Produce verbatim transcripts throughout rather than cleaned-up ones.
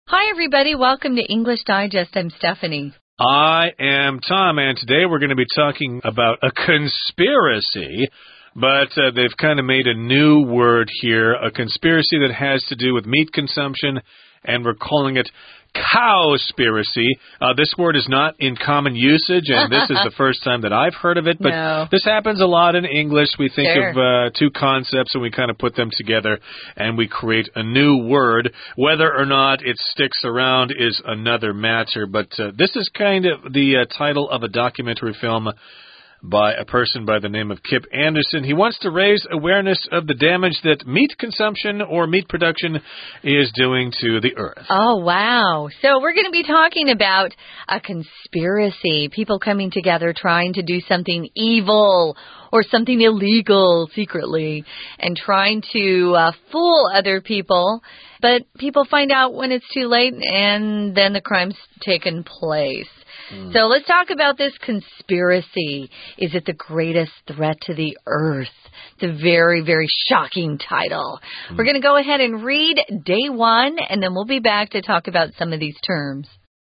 Hi, everybody. Welcome to English Digest. I'm Stephanie. I am Tom, and today we're going to be talking about a conspiracy, but uh, they've kind of made a new word here, a conspiracy that has to do with meat consumption, and we're calling it cowspiracy. Uh, this word is not in common usage, and this is the first time that I've heard of it, but no. This happens a lot in English. We think sure. of uh, two concepts, and we kind of put them together, and we create a new word. Whether or not it sticks around is another matter, but uh, this is kind of the uh, title of a documentary film by a person by the name of Kip Anderson. He wants to raise awareness of the damage that meat consumption or meat production is doing to the earth. Oh, wow. So we're going to be talking about a conspiracy, people coming together trying to do something evil or something illegal secretly and trying to uh, fool other people. But people find out when it's too late and then the crime's taken place. Mm. So let's talk about this conspiracy. Is it the greatest threat to the earth? It's a very, very shocking title. Mm. We're going to go ahead and read day one, and then we'll be back to talk about some of these terms.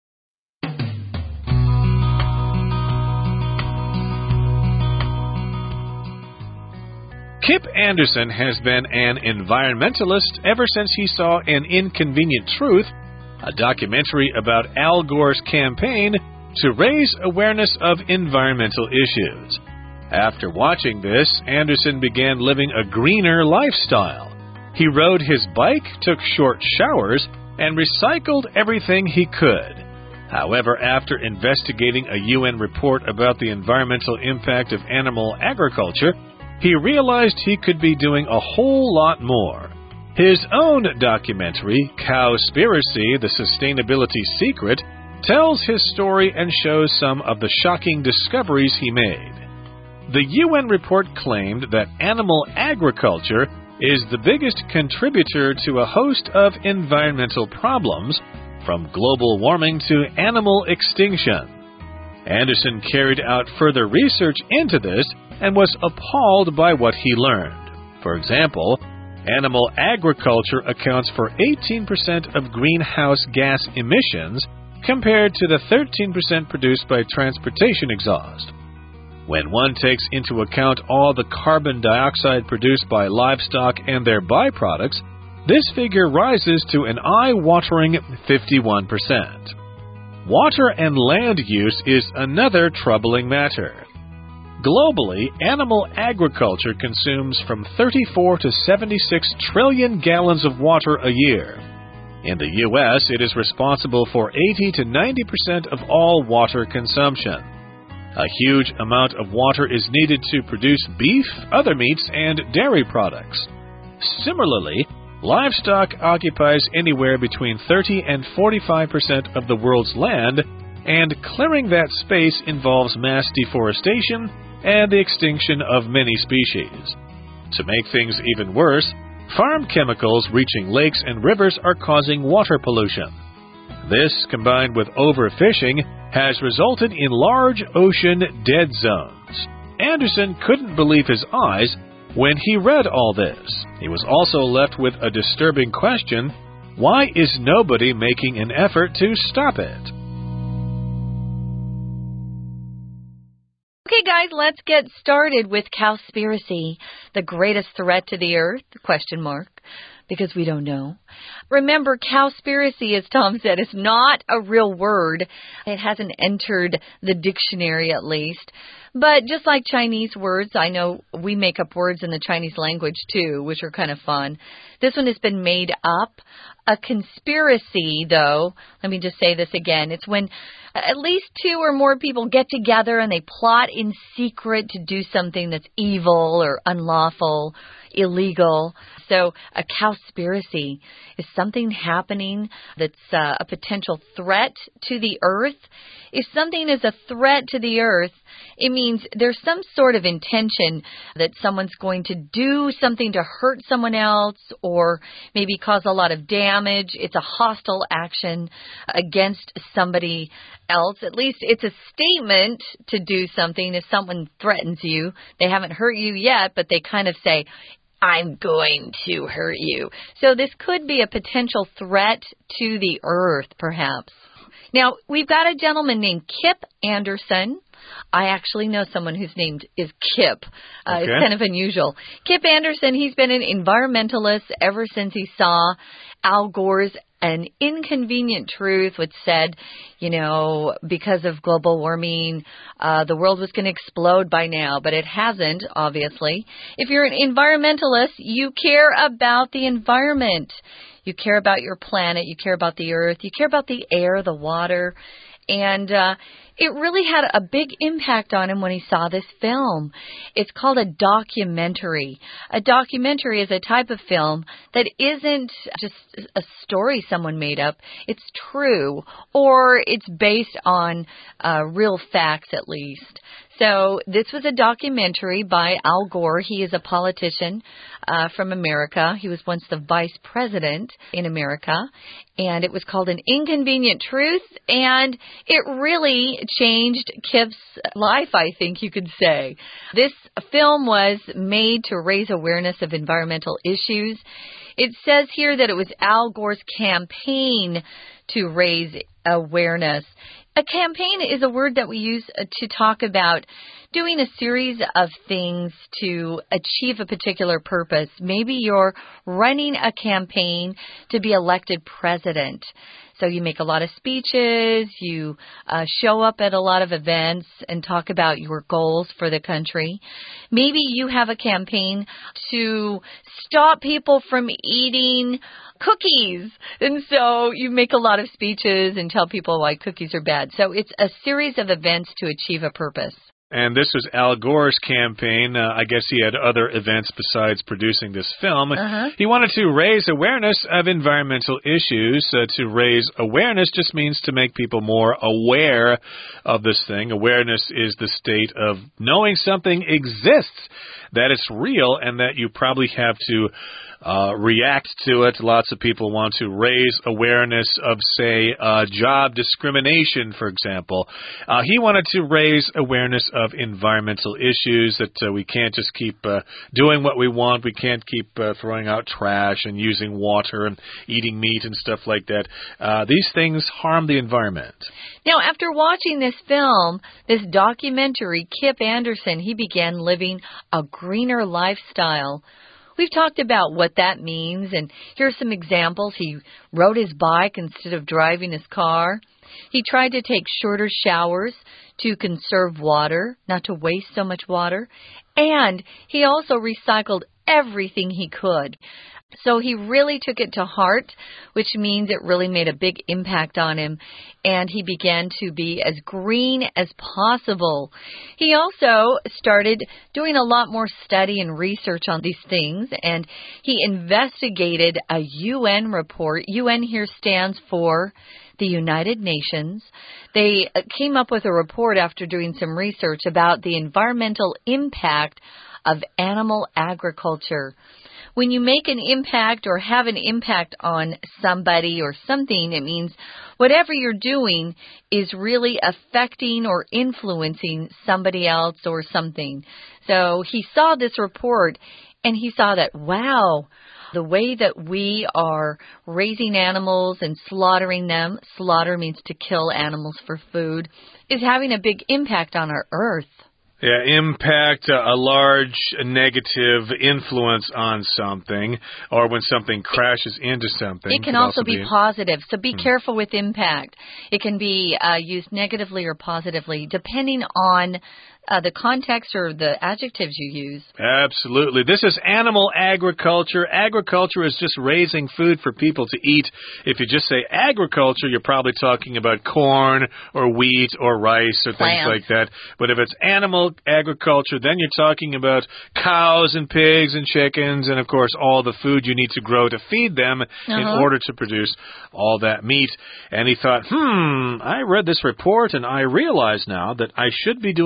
Kip Anderson has been an environmentalist ever since he saw An Inconvenient Truth, a documentary about Al Gore's campaign to raise awareness of environmental issues. After watching this, Anderson began living a greener lifestyle. He rode his bike, took short showers, and recycled everything he could. However, after investigating a U N report about the environmental impact of animal agriculture, he realized he could be doing a whole lot more. His own documentary, Cowspiracy: The Sustainability Secret, tells his story and shows some of the shocking discoveries he made. The U N report claimed that animal agriculture is the biggest contributor to a host of environmental problems, from global warming to animal extinction. Anderson carried out further research into this and was appalled by what he learned. For example, animal agriculture accounts for eighteen percent of greenhouse gas emissions, compared to the thirteen percent produced by transportation exhaust. When one takes into account all the carbon dioxide produced by livestock and their byproducts, this figure rises to an eye-watering fifty-one percent. Water and land use is another troubling matter. Globally, animal agriculture consumes from thirty-four to seventy-six trillion gallons of water a year. In the U S, it is responsible for eighty to ninety percent of all water consumption. A huge amount of water is needed to produce beef, other meats, and dairy products. Similarly, livestock occupies anywhere between thirty and forty-five percent of the world's land, and clearing that space involves mass deforestation and the extinction of many species. To make things even worse, farm chemicals reaching lakes and rivers are causing water pollution. This, combined with overfishing, has resulted in large ocean dead zones. Anderson couldn't believe his eyes when he read all this. He was also left with a disturbing question: why is nobody making an effort to stop it? Okay, guys, let's get started with Cowspiracy, the greatest threat to the earth, question mark, because we don't know. Remember, Cowspiracy, as Tom said, is not a real word. It hasn't entered the dictionary, at least. But just like Chinese words, I know we make up words in the Chinese language, too, which are kind of fun. This one has been made up. A conspiracy, though, let me just say this again. It's when at least two or more people get together and they plot in secret to do something that's evil or unlawful, illegal. So a cowspiracy is something happening that's uh, a potential threat to the earth. If something is a threat to the earth, it means there's some sort of intention that someone's going to do something to hurt someone else or maybe cause a lot of damage. It's a hostile action against somebody else. At least it's a statement to do something. If someone threatens you, they haven't hurt you yet, but they kind of say, I'm going to hurt you. So this could be a potential threat to the earth, perhaps. Now, we've got a gentleman named Kip Anderson. I actually know someone whose name is Kip. Uh, okay. It's kind of unusual. Kip Anderson, he's been an environmentalist ever since he saw Al Gore's An Inconvenient Truth, which said, you know, because of global warming, uh, the world was going to explode by now, but it hasn't, obviously. If you're an environmentalist, you care about the environment. You care about your planet. You care about the earth. You care about the air, the water. And uh, it really had a big impact on him when he saw this film. It's called a documentary. A documentary is a type of film that isn't just a story someone made up. It's true, or it's based on uh, real facts at least. So this was a documentary by Al Gore. He is a politician uh, from America. He was once the vice president in America. And it was called An Inconvenient Truth. And it really changed Kip's life, I think you could say. This film was made to raise awareness of environmental issues. It says here that it was Al Gore's campaign to raise awareness. A campaign is a word that we use to talk about doing a series of things to achieve a particular purpose. Maybe you're running a campaign to be elected president. So you make a lot of speeches, you uh, show up at a lot of events and talk about your goals for the country. Maybe you have a campaign to stop people from eating cookies. And so you make a lot of speeches and tell people why cookies are bad. So it's a series of events to achieve a purpose. And this was Al Gore's campaign. Uh, I guess he had other events besides producing this film. Uh-huh. He wanted to raise awareness of environmental issues. Uh, to raise awareness just means to make people more aware of this thing. Awareness is the state of knowing something exists, that it's real, and that you probably have to Uh, react to it. Lots of people want to raise awareness of, say, uh, job discrimination, for example. Uh, he wanted to raise awareness of environmental issues, that uh, we can't just keep uh, doing what we want. We can't keep uh, throwing out trash and using water and eating meat and stuff like that. Uh, these things harm the environment. Now, after watching this film, this documentary, Kip Anderson, he began living a greener lifestyle. We've talked about what that means, and here's some examples. He rode his bike instead of driving his car. He tried to take shorter showers to conserve water, not to waste so much water. And he also recycled everything he could. So he really took it to heart, which means it really made a big impact on him, and he began to be as green as possible. He also started doing a lot more study and research on these things, and he investigated a U N report. U N here stands for the United Nations. They came up with a report after doing some research about the environmental impact of animal agriculture. When you make an impact or have an impact on somebody or something, it means whatever you're doing is really affecting or influencing somebody else or something. So he saw this report and he saw that, wow, the way that we are raising animals and slaughtering them, slaughter means to kill animals for food, is having a big impact on our earth. Yeah, impact, uh, a large negative influence on something, or when something crashes into something. It can also, also be, be positive, so be hmm. careful with impact. It can be uh, used negatively or positively, depending on Uh, the context or the adjectives you use. Absolutely. This is animal agriculture. Agriculture is just raising food for people to eat. If you just say agriculture, you're probably talking about corn or wheat or rice or Plants. things like that. But if it's animal agriculture, then you're talking about cows and pigs and chickens and, of course, all the food you need to grow to feed them uh-huh. in order to produce all that meat. And he thought, hmm, I read this report and I realize now that I should be doing a lot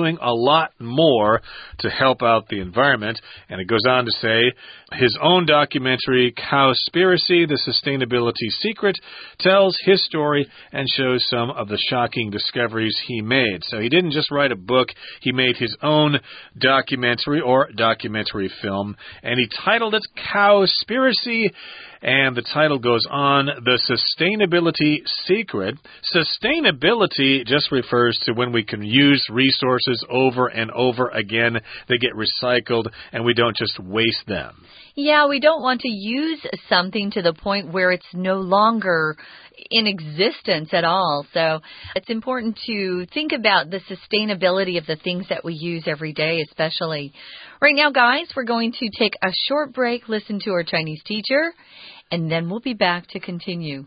lot more to help out the environment. And it goes on to say, his own documentary, Cowspiracy, The Sustainability Secret, tells his story and shows some of the shocking discoveries he made. So he didn't just write a book, he made his own documentary or documentary film, and he titled it Cowspiracy. And the title goes on, The Sustainability Secret. Sustainability just refers to when we can use resources over and over again. They get recycled and we don't just waste them. Yeah, we don't want to use something to the point where it's no longer in existence at all. So it's important to think about the sustainability of the things that we use every day, especially. Right now, guys, we're going to take a short break, listen to our Chinese teacher, and then we'll be back to continue.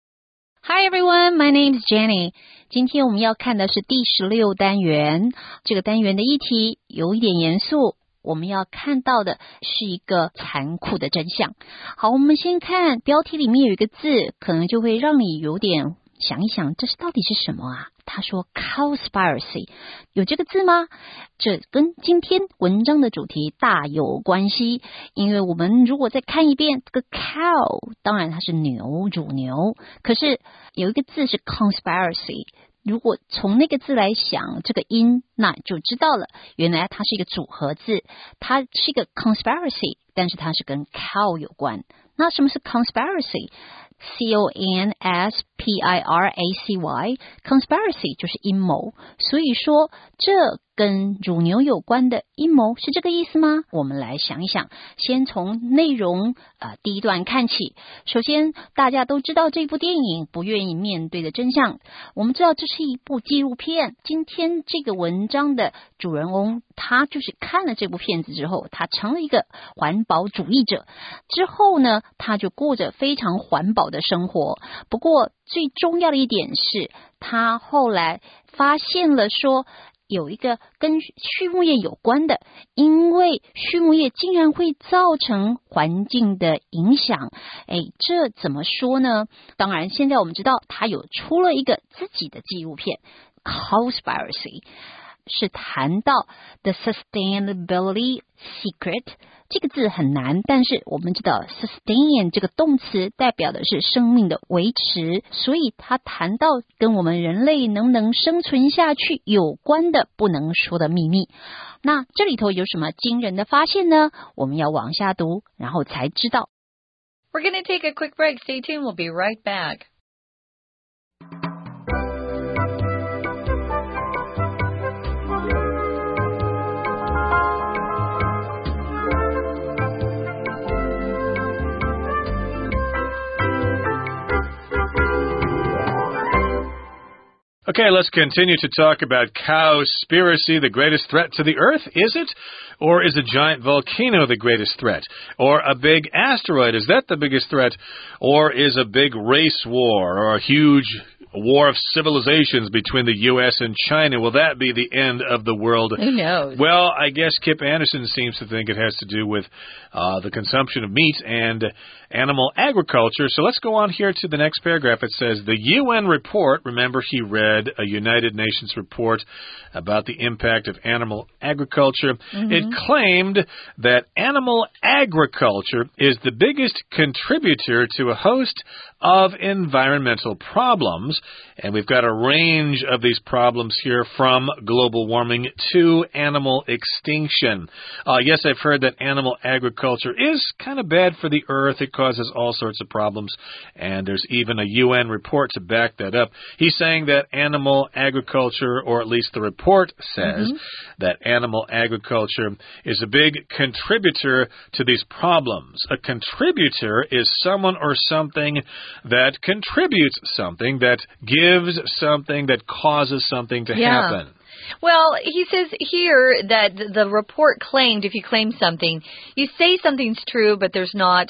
Hi everyone, my name is Jenny. 今天我们要看的是第十六单元。这个单元的议题有一点严肃，我们要看到的是一个残酷的真相。好，我们先看标题里面有一个字，可能就会让你有点想一想，这是到底是什么啊？他说 Cowspiracy 有这个字吗？这跟今天文章的主题大有关系，因为我们如果再看一遍这个 cow， 当然它是牛，乳牛，可是有一个字是 conspiracy， 如果从那个字来想这个音，那就知道了，原来它是一个组合字，它是一个 conspiracy， 但是它是跟 cow 有关。那什么是 conspiracy？C O N S P I R A C Y Conspiracy 就是阴谋，所以说这跟乳牛有关的阴谋是这个意思吗？我们来想一想，先从内容呃第一段看起。首先大家都知道这部电影不愿意面对的真相，我们知道这是一部纪录片。今天这个文章的主人翁他就是看了这部片子之后，他成了一个环保主义者，之后呢他就过着非常环保的生活。不过最重要的一点是，他后来发现了说有一个跟畜牧业有关的，因为畜牧业竟然会造成环境的影响。诶，这怎么说呢？当然现在我们知道他有出了一个自己的纪录片 Cowspiracy， 是谈到 The Sustainability Secret，这个字很难，但是我们知道 sustain 这个动词代表的是生命的维持，所以他谈到跟我们人类能不能生存下去有关的不能说的秘密。那这里头有什么惊人的发现呢？我们要往下读，然后才知道。 We're going to take a quick break. Stay tuned. We'll be right back. Okay, let's continue to talk about Cowspiracy, the greatest threat to the Earth. Is it? Or is a giant volcano the greatest threat? Or a big asteroid, is that the biggest threat? Or is a big race war or a huge war of civilizations between the U S and China? Will that be the end of the world? Who knows? Well, I guess Kip Anderson seems to think it has to do with uh, the consumption of meat and animal agriculture. So let's go on here to the next paragraph. It says, the U N report, remember he read a United Nations report about the impact of animal agriculture. Mm-hmm. It claimed that animal agriculture is the biggest contributor to a host of environmental problems. And we've got a range of these problems here, from global warming to animal extinction. Uh, yes, I've heard that animal agriculture is kind of bad for the earth. It causes all sorts of problems. And there's even a U N report to back that up. He's saying that animal agriculture, or at least the report says, mm-hmm. that animal agriculture is a big contributor to these problems. A contributor is someone or something that contributes something, that gives something, that causes something to yeah. happen. Well, he says here that the report claimed, if you claim something, you say something's true, but there's not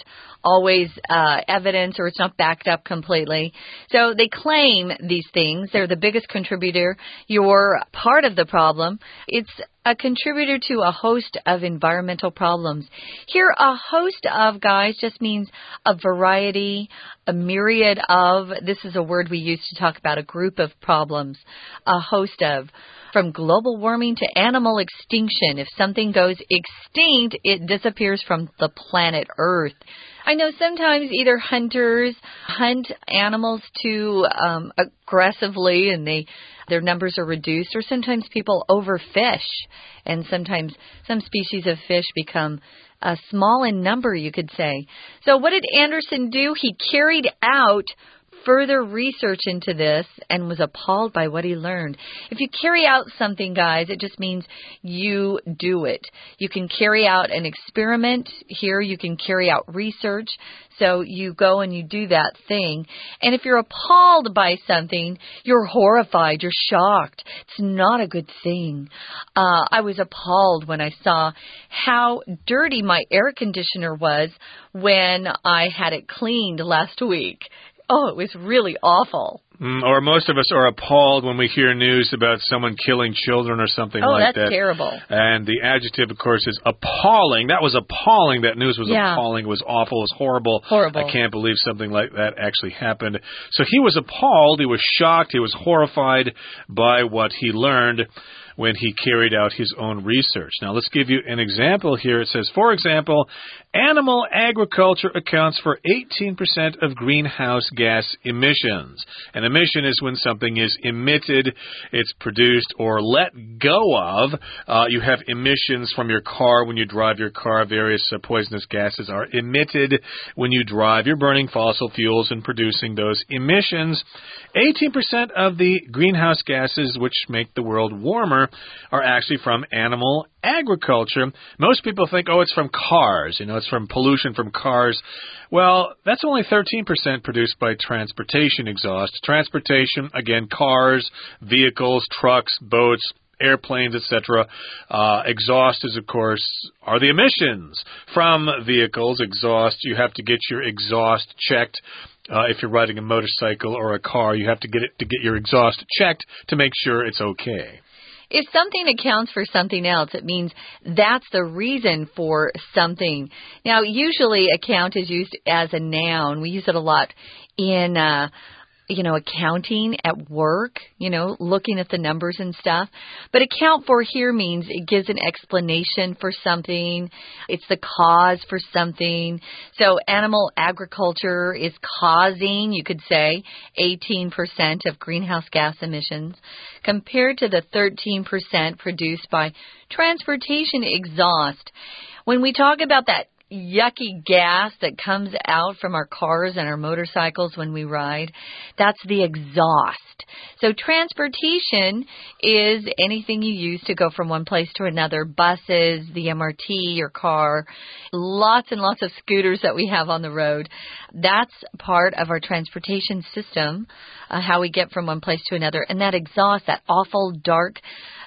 always uh, evidence or it's not backed up completely. So they claim these things. They're the biggest contributor. You're part of the problem. It's a contributor to a host of environmental problems. Here, a host of, guys, just means a variety, a myriad of. This is a word we use to talk about a group of problems, a host of. From global warming to animal extinction. If something goes extinct, it disappears from the planet Earth. I know sometimes either hunters hunt animals too um, aggressively and they their numbers are reduced, or sometimes people overfish, and sometimes some species of fish become uh, small in number, you could say. So what did Anderson do? He carried out further research into this and was appalled by what he learned. If you carry out something, guys, it just means you do it. You can carry out an experiment. Here you can carry out research. So you go and you do that thing. And if you're appalled by something, you're horrified, you're shocked. It's not a good thing. Uh, I was appalled when I saw how dirty my air conditioner was when I had it cleaned last week. Oh, it was really awful. Mm, or most of us are appalled when we hear news about someone killing children or something oh, like that. Oh, that's terrible. And the adjective, of course, is appalling. That was appalling. That news was yeah. appalling. It was awful. It was horrible. Horrible. I can't believe something like that actually happened. So he was appalled. He was shocked. He was horrified by what he learned when he carried out his own research. Now, let's give you an example here. It says, for example, animal agriculture accounts for eighteen percent of greenhouse gas emissions. An emission is when something is emitted, it's produced or let go of. Uh, you have emissions from your car when you drive your car. Various uh, poisonous gases are emitted when you drive. You're burning fossil fuels and producing those emissions. eighteen percent of the greenhouse gases which make the world warmer are actually from animal agriculture. Most people think, oh, it's from cars. You know, it's from pollution from cars. Well, that's only thirteen percent produced by transportation exhaust. Transportation, again, cars, vehicles, trucks, boats, airplanes, et cetera. Uh, exhaust is, of course, are the emissions from vehicles. Exhaust, you have to get your exhaust checked. Uh, if you're riding a motorcycle or a car, you have to get it to get your exhaust checked to make sure it's okay. If something accounts for something else, it means that's the reason for something. Now, usually account is used as a noun. We use it a lot in uh you know, accounting at work, you know, looking at the numbers and stuff. But account for here means it gives an explanation for something. It's the cause for something. So animal agriculture is causing, you could say, eighteen percent of greenhouse gas emissions compared to the thirteen percent produced by transportation exhaust. When we talk about that yucky gas that comes out from our cars and our motorcycles when we ride, that's the exhaust. So transportation is anything you use to go from one place to another. Buses, the M R T, your car, lots and lots of scooters that we have on the road. That's part of our transportation system, uh, how we get from one place to another. And that exhaust, that awful, dark,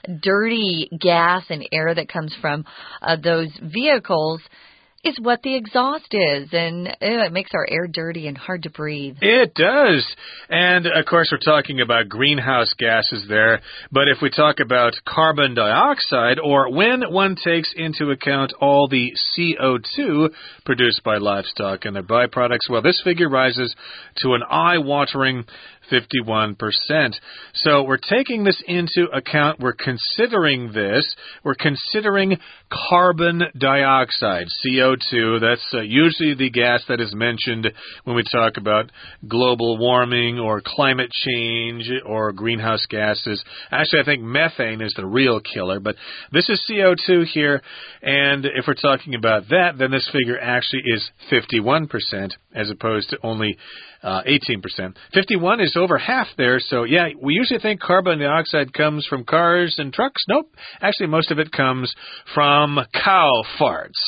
dirty gas and air that comes from uh, those vehicles is what the exhaust is, and ew, it makes our air dirty and hard to breathe. It does. And, of course, we're talking about greenhouse gases there, but if we talk about carbon dioxide, or when one takes into account all the C O two produced by livestock and their byproducts, well, this figure rises to an eye-watering fifty-one percent. So we're taking this into account. We're considering this. We're considering carbon dioxide, C O two. That's uh, usually the gas that is mentioned when we talk about global warming or climate change or greenhouse gases. Actually, I think methane is the real killer, but this is C O two here. And if we're talking about that, then this figure actually is fifty-one percent as opposed to only Uh, eighteen percent. fifty-one is over half there. So, yeah, we usually think carbon dioxide comes from cars and trucks. Nope. Actually, most of it comes from cow farts.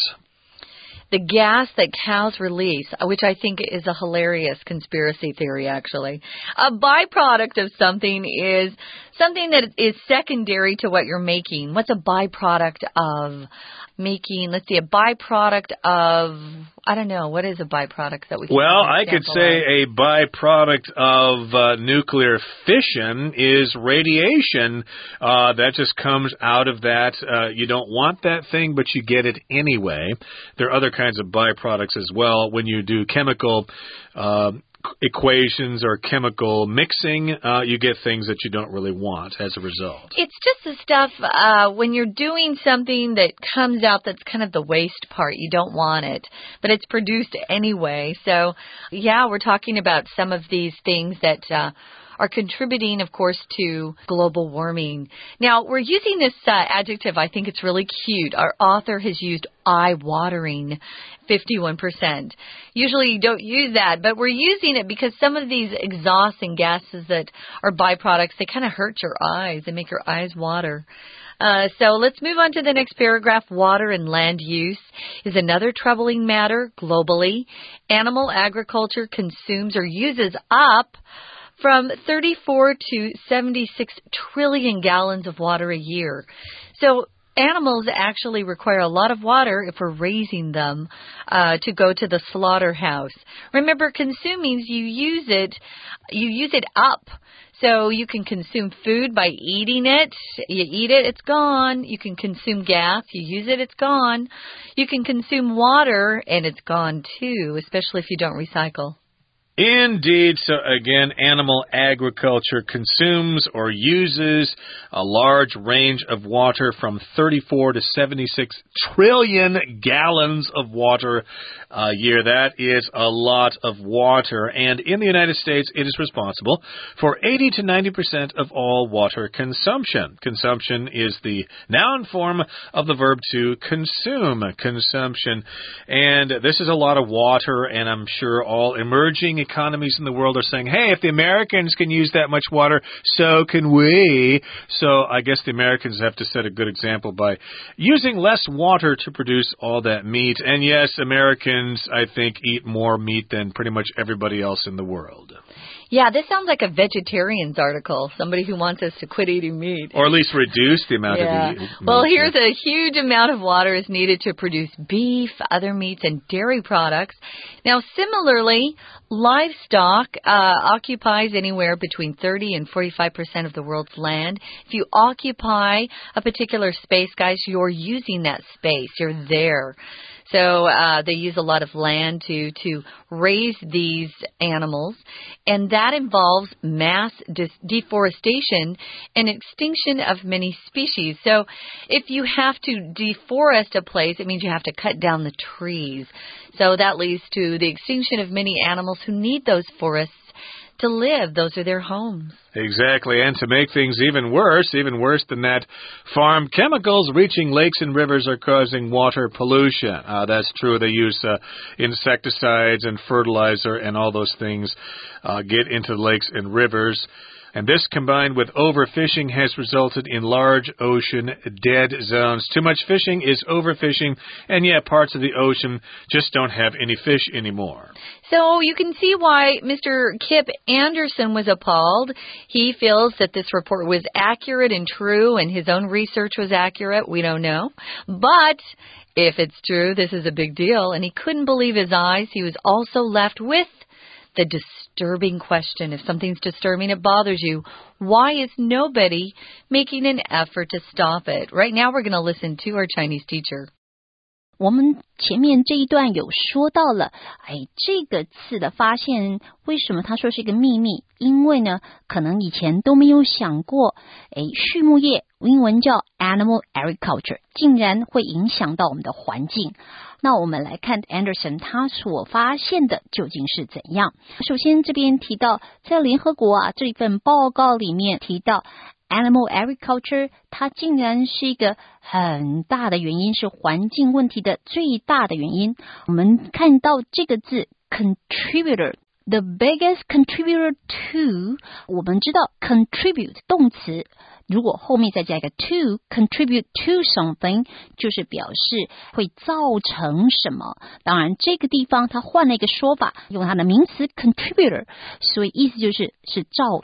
The gas that cows release, which I think is a hilarious conspiracy theory, actually. A byproduct of something is something that is secondary to what you're making. What's a byproduct of making, let's see, a byproduct of, I don't know, what is a byproduct that we can Well, I could say of? a byproduct of uh, nuclear fission is radiation. Uh, that just comes out of that. Uh, you don't want that thing, but you get it anyway. There are other kinds of byproducts as well. When you do chemical uh, equations or chemical mixing, uh, you get things that you don't really want as a result. It's just the stuff uh, when you're doing something that comes out that's kind of the waste part. You don't want it, but it's produced anyway. So, yeah, we're talking about some of these things that uh, are contributing, of course, to global warming. Now, we're using this uh, adjective. I think it's really cute. Our author has used eye-watering, fifty-one percent. Usually you don't use that, but we're using it because some of these exhausts and gases that are byproducts, they kind of hurt your eyes. They make your eyes water. Uh, so let's move on to the next paragraph. Water and land use is another troubling matter globally. Animal agriculture consumes or uses up from thirty-four to seventy-six trillion gallons of water a year. So animals actually require a lot of water if we're raising them uh, to go to the slaughterhouse. Remember, consuming, you use it, you use it up. So you can consume food by eating it. You eat it, it's gone. You can consume gas. You use it, it's gone. You can consume water, and it's gone too, especially if you don't recycle. Indeed. So again, animal agriculture consumes or uses a large range of water from thirty-four to seventy-six trillion gallons of water a year. That is a lot of water. And in the United States, it is responsible for eighty to ninety percent of all water consumption. Consumption is the noun form of the verb to consume. Consumption. And this is a lot of water, and I'm sure all emerging economies in the world are saying, hey, if the Americans can use that much water, so can we. So I guess the Americans have to set a good example by using less water to produce all that meat. And yes, Americans, I think, eat more meat than pretty much everybody else in the world. Yeah, this sounds like a vegetarian's article, somebody who wants us to quit eating meat. Or at least reduce the amount yeah. of meat. Well, here's a huge amount of water is needed to produce beef, other meats, and dairy products. Now, similarly, livestock uh, occupies anywhere between thirty and forty-five percent of the world's land. If you occupy a particular space, guys, you're using that space. You're there. So uh, they use a lot of land to, to raise these animals, and that involves mass de- deforestation and extinction of many species. So if you have to deforest a place, it means you have to cut down the trees. So that leads to the extinction of many animals who need those forests to live. Those are their homes. Exactly. And to make things even worse, even worse than that, farm chemicals reaching lakes and rivers are causing water pollution. Uh, that's true. They use uh, insecticides and fertilizer, and all those things uh, get into the lakes and rivers. And this, combined with overfishing, has resulted in large ocean dead zones. Too much fishing is overfishing, and yeah, parts of the ocean just don't have any fish anymore. So you can see why Mister Kip Anderson was appalled. He feels that this report was accurate and true, and his own research was accurate. We don't know. But if it's true, this is a big deal, and he couldn't believe his eyes. He was also left with the disturbing question. If something's disturbing, it bothers you, why is nobody making an effort to stop it? Right now, we're going to listen to our Chinese teacher. 我们前面这一段有说到了，哎，这个字的发现，为什么他说是一个秘密？因为呢，可能以前都没有想过，哎，畜牧业，英文叫 animal agriculture， 竟然会影响到我们的环境。那我们来看 Anderson 他所发现的究竟是怎样。首先这边提到，在联合国啊这份报告里面提到Animal agriculture， 它竟然是一个很大的原因，是环境问题的最大的原因。我们看到这个字 contributor，the biggest contributor to， 我们知道 contribute 动词，如果后面再加一个 to contribute to something， 就是表示会造成什么。当然这个地方它换了一个说法，用它的名词 contributor， 所以意思就是是噪音。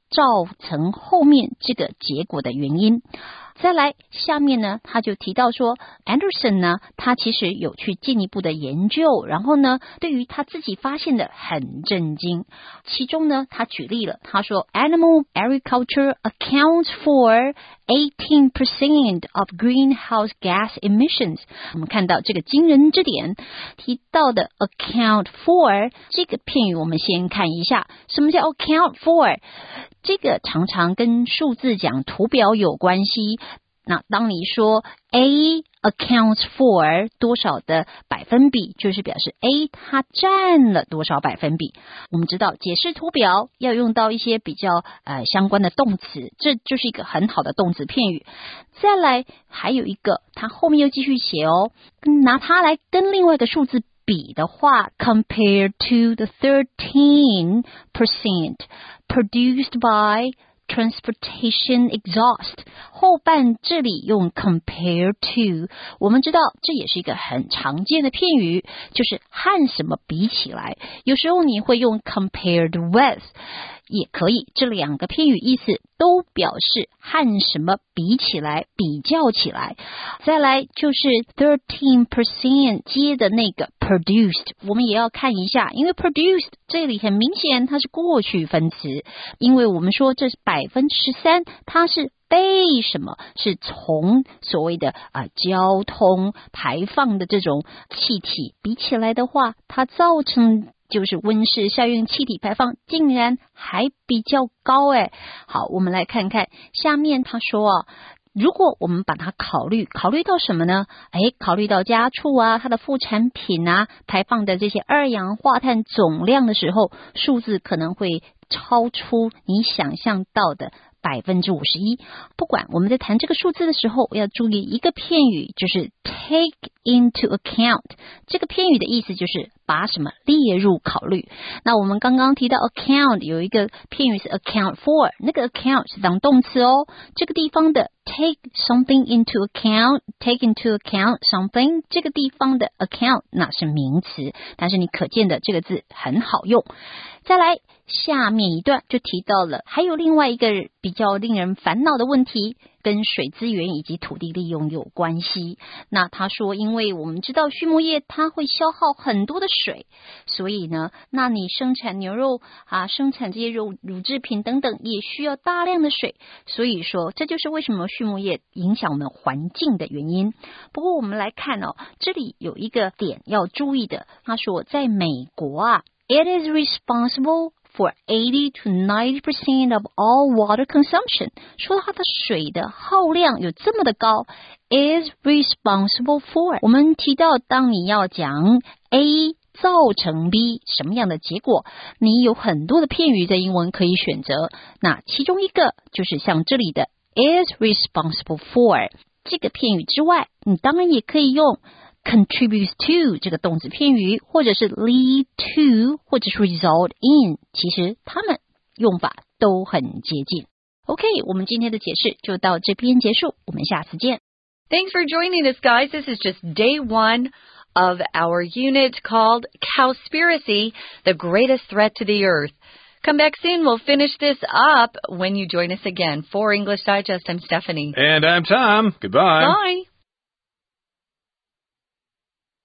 造成后面这个结果的原因。再来，下面呢，他就提到说 Anderson 呢，他其实有去进一步的研究，然后呢，对于他自己发现的很震惊。其中呢，他举例了，他说 Animal agriculture accounts for eighteen percent of greenhouse gas emissions。 我们看到这个惊人之点提到的 account for 这个片语，我们先看一下什么叫 account for。 这个常常跟数字讲图表有关系。那当你说 A accounts for 多少的百分比，就是表示 A 它占了多少百分比。我们知道解释图表要用到一些比较呃相关的动词，这就是一个很好的动词片语。再来还有一个，它后面又继续写哦，拿它来跟另外一个数字比的话 compared to the thirteen percent produced by transportation exhaust， 后半这里用 compare to， 我们知道这也是一个很常见的片语，就是和什么比起来。有时候你会用 compared with， 也可以，这两个片语意思都表示和什么比起来，比较起来。再来就是 thirteen percent 接的那个 produced， 我们也要看一下，因为 produced 这里很明显它是过去分词，因为我们说这是百分之十三，它是被什么？是从所谓的啊交通排放的这种气体比起来的话，它造成就是温室效应气体排放竟然还比较高诶。好，我们来看看下面他说啊，如果我们把它考虑考虑到什么呢？诶，考虑到家畜啊，它的副产品啊，排放的这些二氧化碳总量的时候，数字可能会超出你想象到的百分之五十一。不管我们在谈这个数字的时候，要注意一个片语，就是 take into account。 这个片语的意思就是把什么列入考虑。那我们刚刚提到 account 有一个片语是 account for， 那个 account 是当动词哦。这个地方的 take something into account， take into account something， 这个地方的 account 那是名词，但是你可见的这个字很好用。再来下面一段就提到了还有另外一个比较令人烦恼的问题，跟水资源以及土地利用有关系。那他说因为我们知道畜牧业它会消耗很多的水，所以呢，那你生产牛肉啊，生产这些肉乳制品等等也需要大量的水，所以说这就是为什么畜牧业影响我们环境的原因。不过我们来看哦，这里有一个点要注意的，他说在美国啊，It is responsible for eighty to ninety percent of all water consumption。 说它的水的耗量有这么的高， is responsible for。 我们提到当你要讲 A 造成 B 什么样的结果，你有很多的片语在英文可以选择，那其中一个就是像这里的 is responsible for 这个片语之外，你当然也可以用contributes to 这个动词片语，或者是 lead to 或者是 result in， 其实它们用法都很接近。 OK， 我们今天的解释就到这边结束，我们下次见。 Thanks for joining us, guys. This is just day one of our unit called Cowspiracy, the greatest threat to the earth. Come back soon. We'll finish this up when you join us again. For English Digest, I'm Stephanie. And I'm Tom. Goodbye. Bye.